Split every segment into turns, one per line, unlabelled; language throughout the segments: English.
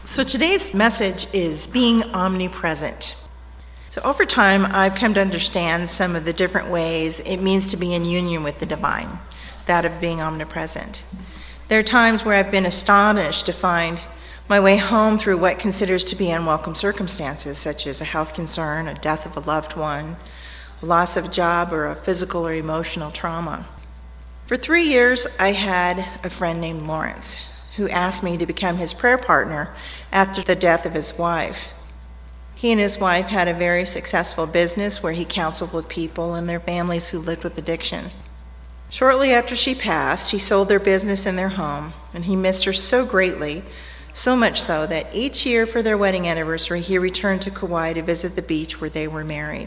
So today's message is being omnipresent. So over time, I've come to understand some of the different ways it means to be in union with the divine, that of being omnipresent. There are times where I've been astonished to find my way home through what considers to be unwelcome circumstances, such as a health concern, a death of a loved one, a loss of a job, or a physical or emotional trauma. For 3 years, I had a friend named Lawrence, who asked me to become his prayer partner after the death of his wife. He and his wife had a very successful business where he counseled with people and their families who lived with addiction. Shortly after she passed, he sold their business and their home, and he missed her so greatly, so much so that each year for their wedding anniversary, he returned to Kauai to visit the beach where they were married.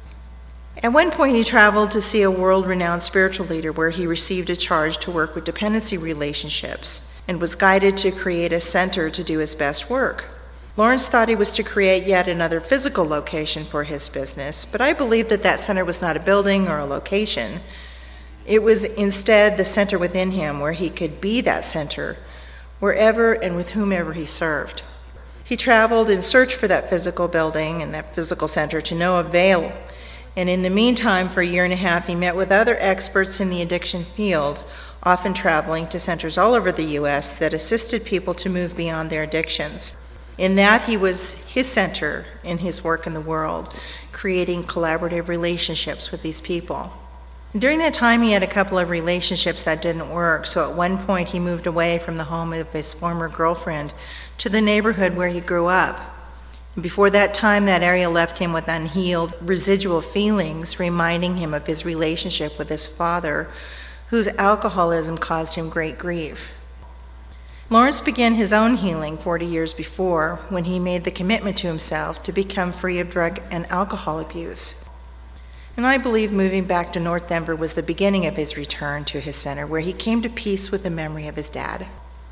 At one point, he traveled to see a world-renowned spiritual leader where he received a charge to work with dependency relationships and was guided to create a center to do his best work. Lawrence thought he was to create yet another physical location for his business, but I believe that center was not a building or a location. It was instead the center within him where he could be that center wherever and with whomever he served. He traveled in search for that physical building and that physical center to no avail. And in the meantime, for a year and a half, he met with other experts in the addiction field, often traveling to centers all over the U.S. that assisted people to move beyond their addictions. In that, he was his center in his work in the world, creating collaborative relationships with these people. During that time, he had a couple of relationships that didn't work, so at one point he moved away from the home of his former girlfriend to the neighborhood where he grew up. Before that time, that area left him with unhealed residual feelings, reminding him of his relationship with his father, whose alcoholism caused him great grief. Lawrence began his own healing 40 years before when he made the commitment to himself to become free of drug and alcohol abuse. And I believe moving back to North Denver was the beginning of his return to his center, where he came to peace with the memory of his dad.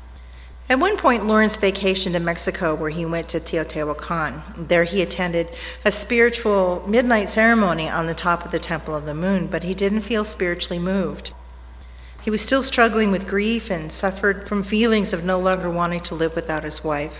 At one point, Lawrence vacationed to Mexico, where he went to Teotihuacan. There he attended a spiritual midnight ceremony on the top of the Temple of the Moon, but he didn't feel spiritually moved. He was still struggling with grief and suffered from feelings of no longer wanting to live without his wife.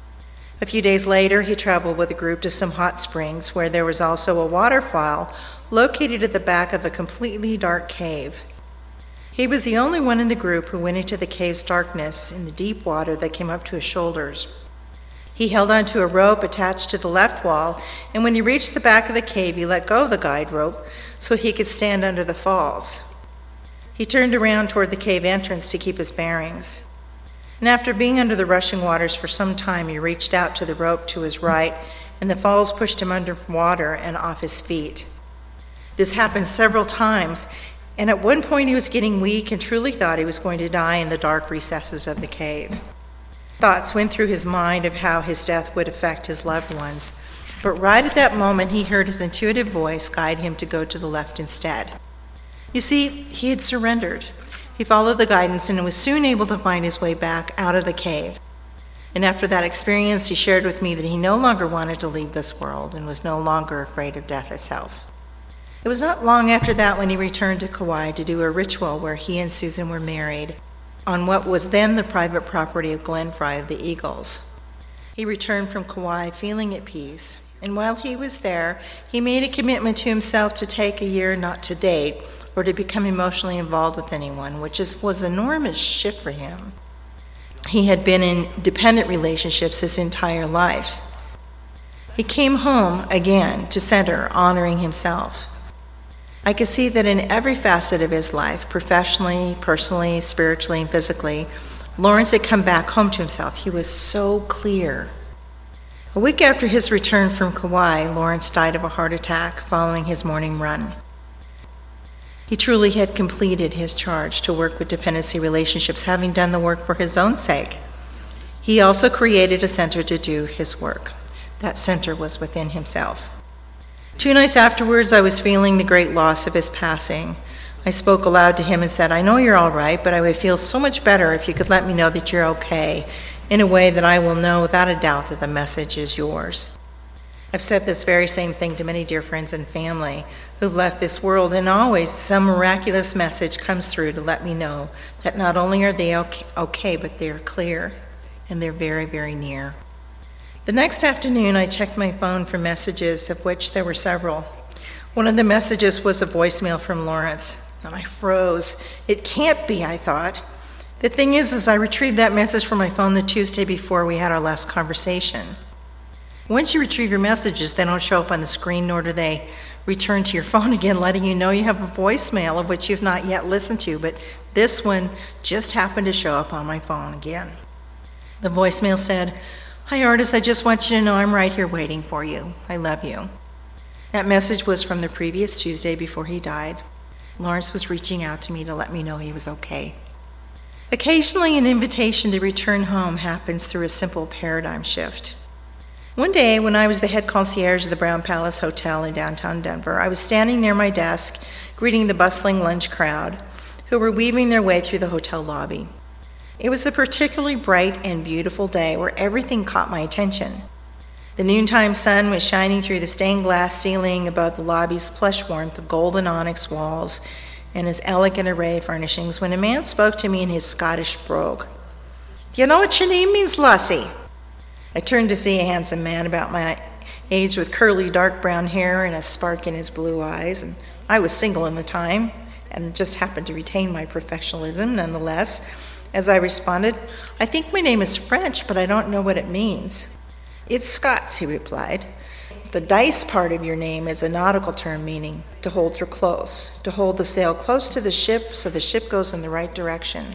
A few days later, he traveled with a group to some hot springs where there was also a waterfall located at the back of a completely dark cave. He was the only one in the group who went into the cave's darkness in the deep water that came up to his shoulders. He held onto a rope attached to the left wall, and when he reached the back of the cave, he let go of the guide rope so he could stand under the falls. He turned around toward the cave entrance to keep his bearings. And after being under the rushing waters for some time, he reached out to the rope to his right, and the falls pushed him under water and off his feet. This happened several times, and at one point he was getting weak and truly thought he was going to die in the dark recesses of the cave. Thoughts went through his mind of how his death would affect his loved ones, but right at that moment he heard his intuitive voice guide him to go to the left instead. You see, he had surrendered. He followed the guidance and was soon able to find his way back out of the cave. And after that experience, he shared with me that he no longer wanted to leave this world and was no longer afraid of death itself. It was not long after that when he returned to Kauai to do a ritual where he and Susan were married on what was then the private property of Glenn Fry of the Eagles. He returned from Kauai feeling at peace, and while he was there, he made a commitment to himself to take a year not to date or to become emotionally involved with anyone, which was an enormous shift for him. He had been in dependent relationships his entire life. He came home again to center, honoring himself. I could see that in every facet of his life, professionally, personally, spiritually, and physically, Lawrence had come back home to himself. He was so clear. A week after his return from Kauai, Lawrence died of a heart attack following his morning run. He truly had completed his charge to work with dependency relationships, having done the work for his own sake. He also created a center to do his work. That center was within himself. 2 nights afterwards, I was feeling the great loss of his passing. I spoke aloud to him and said, "I know you're all right, but I would feel so much better if you could let me know that you're okay, in a way that I will know without a doubt that the message is yours." I've said this very same thing to many dear friends and family who've left this world, and always some miraculous message comes through to let me know that not only are they okay, but they're clear and they're very, very near. The next afternoon, I checked my phone for messages, of which there were several. One of the messages was a voicemail from Lawrence, and I froze. It can't be, I thought. The thing is I retrieved that message from my phone the Tuesday before we had our last conversation. Once you retrieve your messages, they don't show up on the screen, nor do they return to your phone again, letting you know you have a voicemail of which you've not yet listened to, but this one just happened to show up on my phone again. The voicemail said, "Hi, Artis, I just want you to know I'm right here waiting for you. I love you." That message was from the previous Tuesday before he died. Lawrence was reaching out to me to let me know he was okay. Occasionally, an invitation to return home happens through a simple paradigm shift. One day, when I was the head concierge of the Brown Palace Hotel in downtown Denver, I was standing near my desk, greeting the bustling lunch crowd, who were weaving their way through the hotel lobby. It was a particularly bright and beautiful day where everything caught my attention. The noontime sun was shining through the stained glass ceiling above the lobby's plush warmth of golden onyx walls and its elegant array of furnishings when a man spoke to me in his Scottish brogue. "Do you know what your name means, lassie?" I turned to see a handsome man about my age with curly dark brown hair and a spark in his blue eyes, and I was single in the time and just happened to retain my professionalism nonetheless. As I responded, "I think my name is French, but I don't know what it means." "It's Scots," he replied. "The dice part of your name is a nautical term meaning to hold her close, to hold the sail close to the ship so the ship goes in the right direction."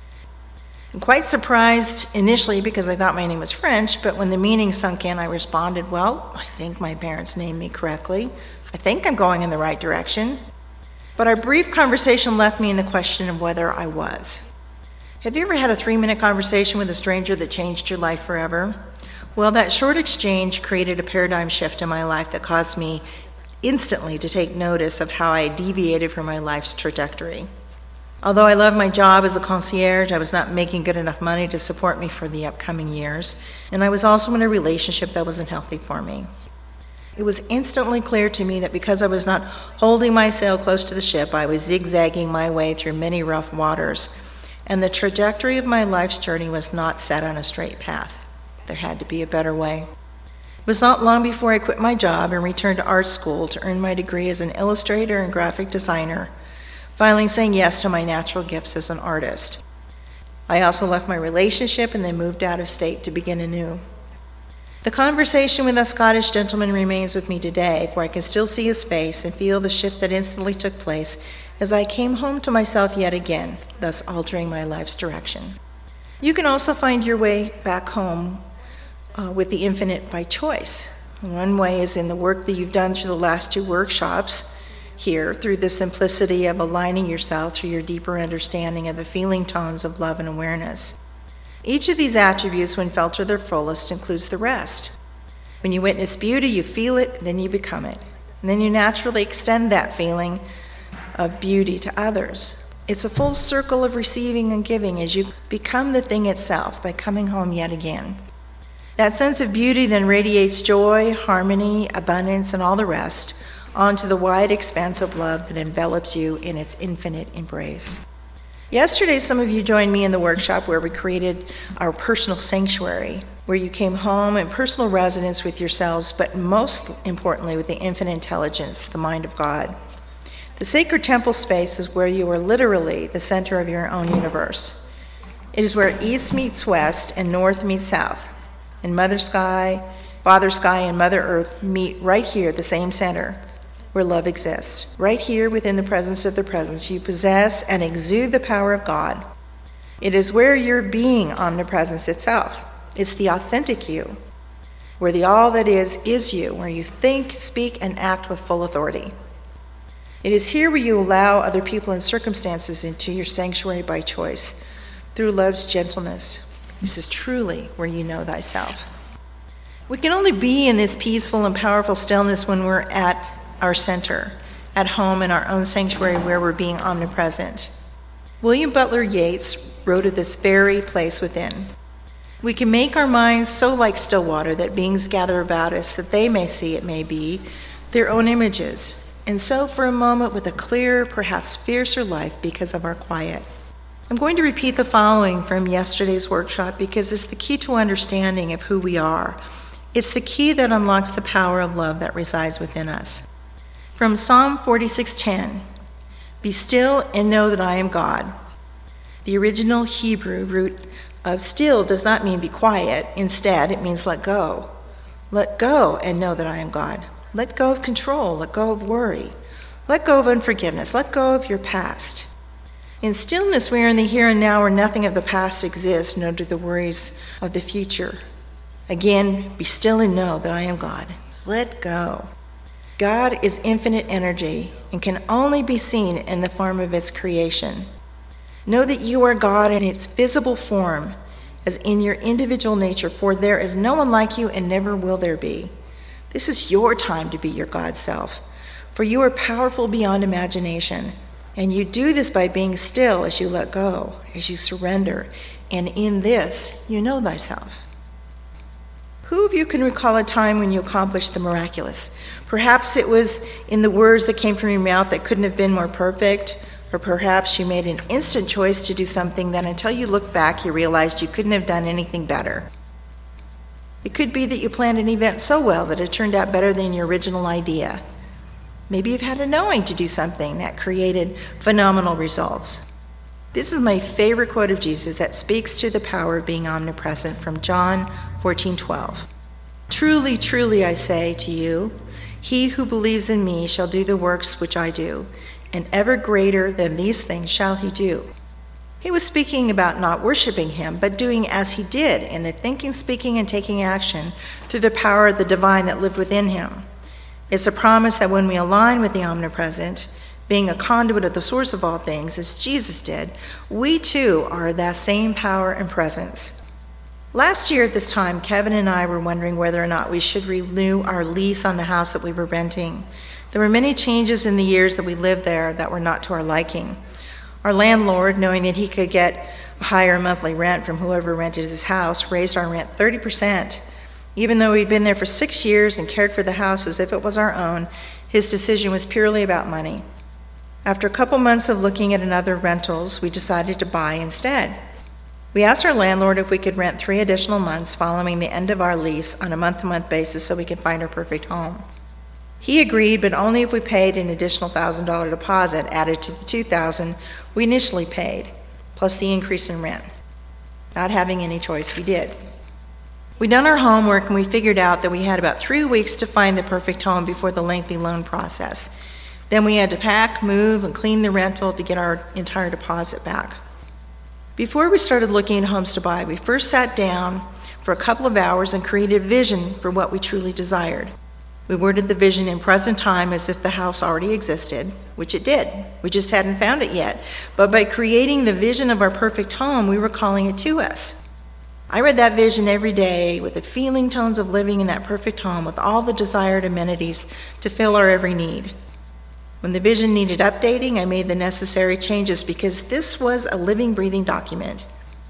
I'm quite surprised initially because I thought my name was French, but when the meaning sunk in, I responded, "Well, I think my parents named me correctly. I think I'm going in the right direction." But our brief conversation left me in the question of whether I was. Have you ever had a 3-minute conversation with a stranger that changed your life forever? Well, that short exchange created a paradigm shift in my life that caused me instantly to take notice of how I deviated from my life's trajectory. Although I love my job as a concierge, I was not making good enough money to support me for the upcoming years, and I was also in a relationship that wasn't healthy for me. It was instantly clear to me that because I was not holding my sail close to the ship, I was zigzagging my way through many rough waters, and the trajectory of my life's journey was not set on a straight path. There had to be a better way. It was not long before I quit my job and returned to art school to earn my degree as an illustrator and graphic designer, finally saying yes to my natural gifts as an artist. I also left my relationship and then moved out of state to begin anew. The conversation with a Scottish gentleman remains with me today, for I can still see his face and feel the shift that instantly took place as I came home to myself yet again, thus altering my life's direction. You can also find your way back home with the infinite by choice. One way is in the work that you've done through the last 2 workshops here, through the simplicity of aligning yourself through your deeper understanding of the feeling tones of love and awareness. Each of these attributes, when felt to their fullest, includes the rest. When you witness beauty, you feel it, then you become it. And then you naturally extend that feeling of beauty to others. It's a full circle of receiving and giving as you become the thing itself by coming home yet again. That sense of beauty then radiates joy, harmony, abundance, and all the rest onto the wide expanse of love that envelops you in its infinite embrace. Yesterday, some of you joined me in the workshop where we created our personal sanctuary, where you came home in personal resonance with yourselves, but most importantly with the infinite intelligence, the mind of God. The sacred temple space is where you are literally the center of your own universe. It is where east meets west and north meets south. And Mother Sky, Father Sky, and Mother Earth meet right here at the same center, where love exists. Right here within the presence of the presence, you possess and exude the power of God. It is where your being omnipresence itself. It's the authentic you, where the all that is you, where you think, speak, and act with full authority. It is here where you allow other people and circumstances into your sanctuary by choice, through love's gentleness. This is truly where you know thyself. We can only be in this peaceful and powerful stillness when we're at our center, at home in our own sanctuary where we're being omnipresent. William Butler Yeats wrote of this very place within. We can make our minds so like still water that beings gather about us that they may see, it may be, their own images, and so for a moment with a clearer, perhaps fiercer life because of our quiet. I'm going to repeat the following from yesterday's workshop because it's the key to understanding of who we are It's the key that unlocks the power of love that resides within us. From Psalm 46:10, "Be still and know that I am God." The original Hebrew root of still does not mean be quiet. Instead, it means let go. Let go and know that I am God. Let go of control. Let go of worry. Let go of unforgiveness. Let go of your past. In stillness, we are in the here and now where nothing of the past exists, nor do the worries of the future. Again, be still and know that I am God. Let go. God is infinite energy and can only be seen in the form of its creation. Know that you are God in its visible form, as in your individual nature, for there is no one like you and never will there be. This is your time to be your God self, for you are powerful beyond imagination, and you do this by being still as you let go, as you surrender, and in this you know thyself. Who of you can recall a time when you accomplished the miraculous? Perhaps it was in the words that came from your mouth that couldn't have been more perfect, or perhaps you made an instant choice to do something that until you looked back, you realized you couldn't have done anything better. It could be that you planned an event so well that it turned out better than your original idea. Maybe you've had a knowing to do something that created phenomenal results. This is my favorite quote of Jesus that speaks to the power of being omnipresent from John 14:12. "Truly, truly, I say to you, he who believes in me shall do the works which I do, and ever greater than these things shall he do." He was speaking about not worshiping him, but doing as he did in the thinking, speaking, and taking action through the power of the divine that lived within him. It's a promise that when we align with the omnipresent, being a conduit of the source of all things, as Jesus did, we too are that same power and presence. Last year at this time, Kevin and I were wondering whether or not we should renew our lease on the house that we were renting. There were many changes in the years that we lived there that were not to our liking. Our landlord, knowing that he could get a higher monthly rent from whoever rented his house, raised our rent 30%. Even though we'd been there for 6 years and cared for the house as if it was our own, his decision was purely about money. After a couple months of looking at another rentals, we decided to buy instead. We asked our landlord if we could rent 3 additional months following the end of our lease on a month-to-month basis so we could find our perfect home. He agreed, but only if we paid an additional $1,000 deposit added to the $2,000 we initially paid, plus the increase in rent. Not having any choice, we did. We'd done our homework and we figured out that we had about 3 weeks to find the perfect home before the lengthy loan process. Then we had to pack, move, and clean the rental to get our entire deposit back. Before we started looking at homes to buy, we first sat down for a couple of hours and created a vision for what we truly desired. We worded the vision in present time as if the house already existed, which it did. We just hadn't found it yet. But by creating the vision of our perfect home, we were calling it to us. I read that vision every day with the feeling tones of living in that perfect home with all the desired amenities to fill our every need. When the vision needed updating, I made the necessary changes because this was a living, breathing document.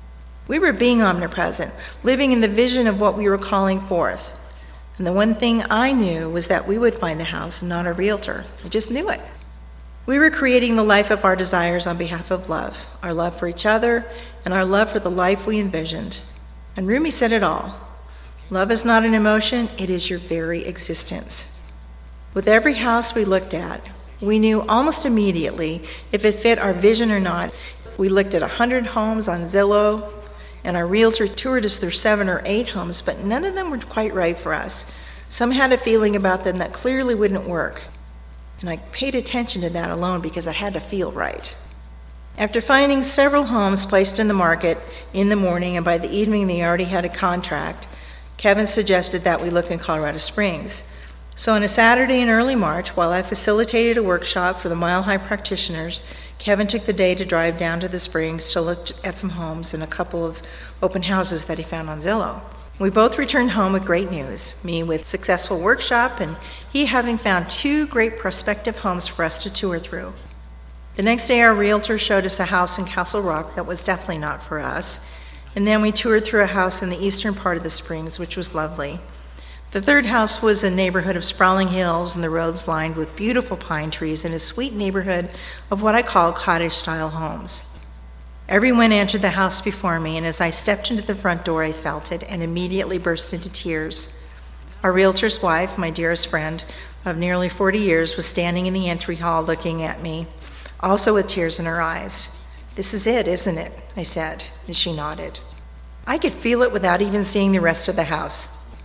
We were being omnipresent, living in the vision of what we were calling forth. And the one thing I knew was that we would find the house and not a realtor. I just knew it. We were creating the life of our desires on behalf of love, our love for each other, and our love for the life we envisioned. And Rumi said it all. Love is not an emotion, it is your very existence. With every house we looked at, we knew almost immediately if it fit our vision or not. We looked at 100 homes on Zillow, and our realtor toured us through 7 or 8 homes, but none of them were quite right for us. Some had a feeling about them that clearly wouldn't work. And I paid attention to that alone because it had to feel right. After finding several homes placed in the market in the morning, and by the evening they already had a contract, Kevin suggested that we look in Colorado Springs. So on a Saturday in early March, while I facilitated a workshop for the Mile High practitioners, Kevin took the day to drive down to the Springs to look at some homes and a couple of open houses that he found on Zillow. We both returned home with great news, me with successful workshop and he having found 2 great prospective homes for us to tour through. The next day our realtor showed us a house in Castle Rock that was definitely not for us, and then we toured through a house in the eastern part of the Springs, which was lovely. The third house was a neighborhood of sprawling hills and the roads lined with beautiful pine trees in a sweet neighborhood of what I call cottage-style homes. Everyone entered the house before me, and as I stepped into the front door, I felt it and immediately burst into tears. Our realtor's wife, my dearest friend of nearly 40 years, was standing in the entry hall looking at me, also with tears in her eyes. "This is it, isn't it?" I said, as she nodded. I could feel it without even seeing the rest of the house.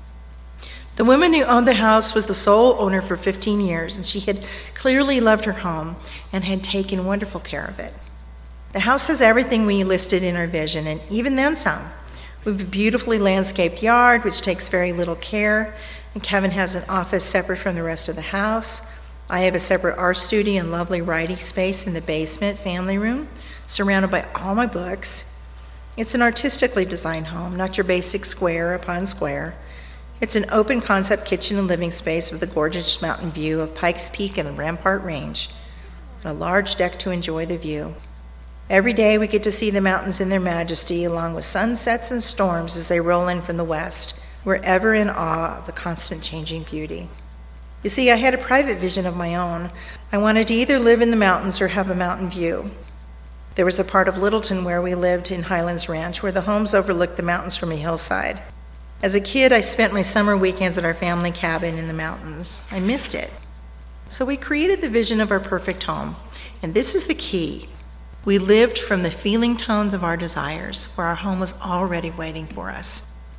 The woman who owned the house was the sole owner for 15 years, and she had clearly loved her home and had taken wonderful care of it. The house has everything we listed in our vision, and even then some. We have a beautifully landscaped yard, which takes very little care, and Kevin has an office separate from the rest of the house. I have a separate art studio and lovely writing space in the basement family room, surrounded by all my books. It's an artistically designed home, not your basic square upon square. It's an open concept kitchen and living space with a gorgeous mountain view of Pikes Peak and the Rampart Range, and a large deck to enjoy the view. Every day we get to see the mountains in their majesty, along with sunsets and storms as they roll in from the west. We're ever in awe of the constant changing beauty. You see, I had a private vision of my own. I wanted to either live in the mountains or have a mountain view. There was a part of Littleton where we lived in Highlands Ranch where the homes overlooked the mountains from a hillside. As a kid, I spent my summer weekends at our family cabin in the mountains. I missed it. So we created the vision of our perfect home. And this is the key. We lived from the feeling tones of our desires, where our home was already waiting for us.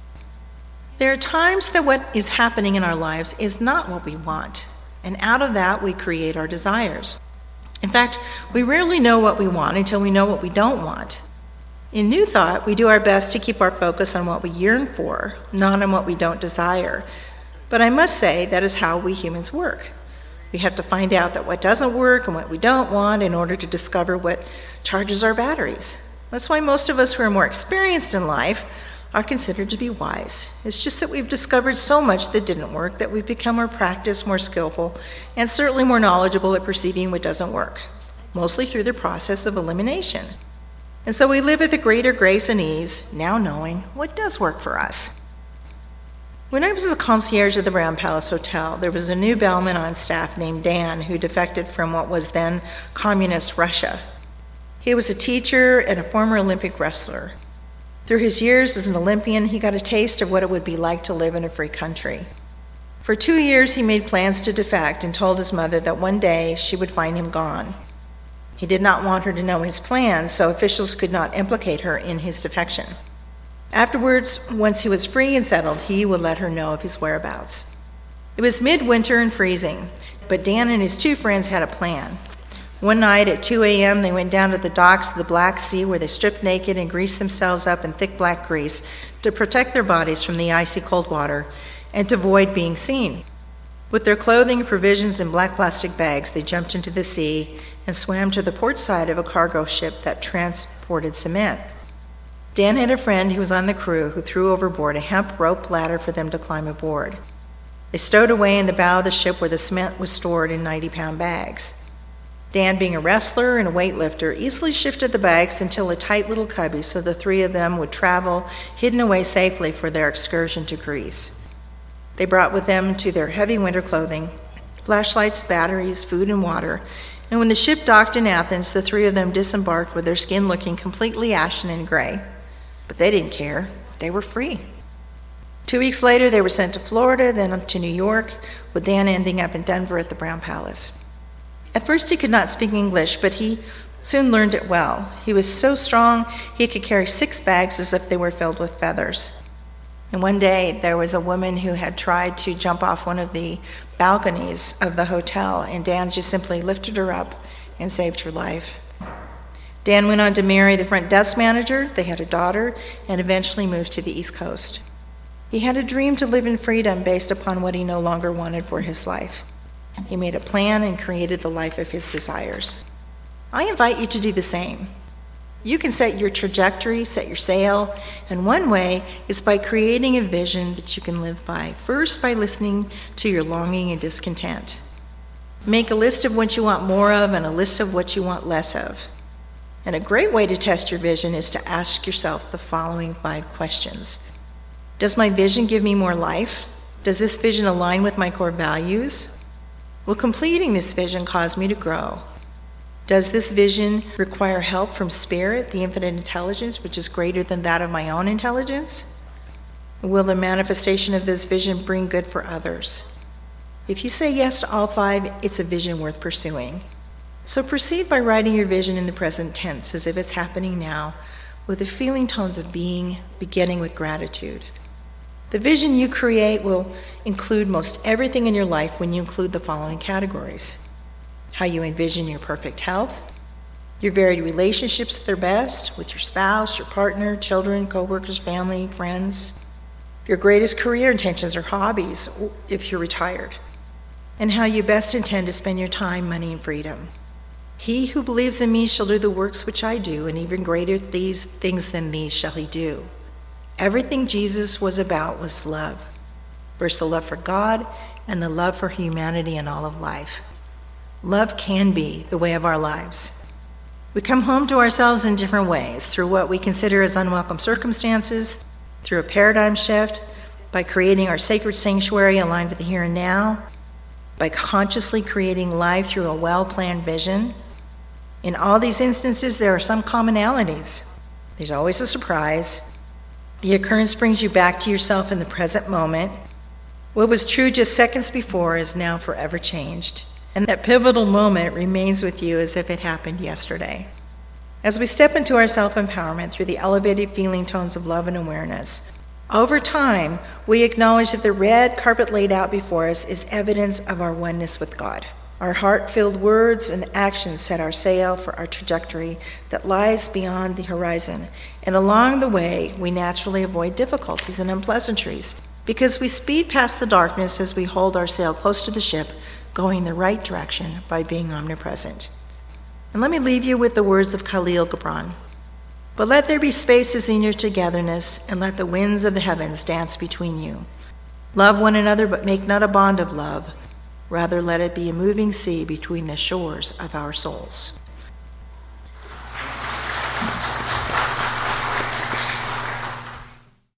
There are times that what is happening in our lives is not what we want, and out of that we create our desires. In fact, we rarely know what we want until we know what we don't want. In New Thought, we do our best to keep our focus on what we yearn for, not on what we don't desire. But I must say that is how we humans work. We have to find out that what doesn't work and what we don't want in order to discover what charges our batteries. That's why most of us who are more experienced in life are considered to be wise. It's just that we've discovered so much that didn't work that we've become more practiced, more skillful, and certainly more knowledgeable at perceiving what doesn't work, mostly through the process of elimination. And so we live with a greater grace and ease, now knowing what does work for us. When I was the concierge at the Brown Palace Hotel, there was a new bellman on staff named Dan who defected from what was then communist Russia. He was a teacher and a former Olympic wrestler. Through his years as an Olympian, he got a taste of what it would be like to live in a free country. For 2 years, he made plans to defect and told his mother that one day she would find him gone. He did not want her to know his plans, so officials could not implicate her in his defection. Afterwards, once he was free and settled, he would let her know of his whereabouts. It was midwinter and freezing, but Dan and his 2 friends had a plan. One night at 2 a.m., they went down to the docks of the Black Sea where they stripped naked and greased themselves up in thick black grease to protect their bodies from the icy cold water and to avoid being seen. With their clothing and provisions in black plastic bags, they jumped into the sea and swam to the port side of a cargo ship that transported cement. Dan had a friend who was on the crew who threw overboard a hemp rope ladder for them to climb aboard. They stowed away in the bow of the ship where the cement was stored in 90-pound bags. Dan, being a wrestler and a weightlifter, easily shifted the bags into a tight little cubby so the 3 of them would travel hidden away safely for their excursion to Greece. They brought with them to their heavy winter clothing, flashlights, batteries, food, and water, and when the ship docked in Athens, the 3 of them disembarked with their skin looking completely ashen and gray. But they didn't care. They were free. 2 weeks later, they were sent to Florida, then to New York, with Dan ending up in Denver at the Brown Palace. At first, he could not speak English, but he soon learned it well. He was so strong, he could carry 6 bags as if they were filled with feathers. And one day, there was a woman who had tried to jump off one of the balconies of the hotel, and Dan just simply lifted her up and saved her life. Dan went on to marry the front desk manager, they had a daughter, and eventually moved to the East Coast. He had a dream to live in freedom based upon what he no longer wanted for his life. He made a plan and created the life of his desires. I invite you to do the same. You can set your trajectory, set your sail, and one way is by creating a vision that you can live by. First, by listening to your longing and discontent. Make a list of what you want more of and a list of what you want less of. And a great way to test your vision is to ask yourself the following 5 questions. Does my vision give me more life? Does this vision align with my core values? Will completing this vision cause me to grow? Does this vision require help from Spirit, the infinite intelligence, which is greater than that of my own intelligence? Will the manifestation of this vision bring good for others? If you say yes to all 5, it's a vision worth pursuing. So proceed by writing your vision in the present tense as if it's happening now, with the feeling tones of being, beginning with gratitude. The vision you create will include most everything in your life when you include the following categories: how you envision your perfect health, your varied relationships at their best with your spouse, your partner, children, coworkers, family, friends, your greatest career intentions or hobbies if you're retired, and how you best intend to spend your time, money, and freedom. He who believes in me shall do the works which I do, and even greater things than these shall he do. Everything Jesus was about was love. First, the love for God and the love for humanity and all of life. Love can be the way of our lives. We come home to ourselves in different ways, through what we consider as unwelcome circumstances, through a paradigm shift, by creating our sacred sanctuary aligned with the here and now, by consciously creating life through a well-planned vision. In all these instances, there are some commonalities. There's always a surprise. The occurrence brings you back to yourself in the present moment. What was true just seconds before is now forever changed, and that pivotal moment remains with you as if it happened yesterday. As we step into our self-empowerment through the elevated feeling tones of love and awareness, over time, we acknowledge that the red carpet laid out before us is evidence of our oneness with God. Our heart-filled words and actions set our sail for our trajectory that lies beyond the horizon. And along the way, we naturally avoid difficulties and unpleasantries because we speed past the darkness as we hold our sail close to the ship, going the right direction by being omnipresent. And let me leave you with the words of Khalil Gibran. But let there be spaces in your togetherness, and let the winds of the heavens dance between you. Love one another, but make not a bond of love. Rather, let it be a moving sea between the shores of our souls.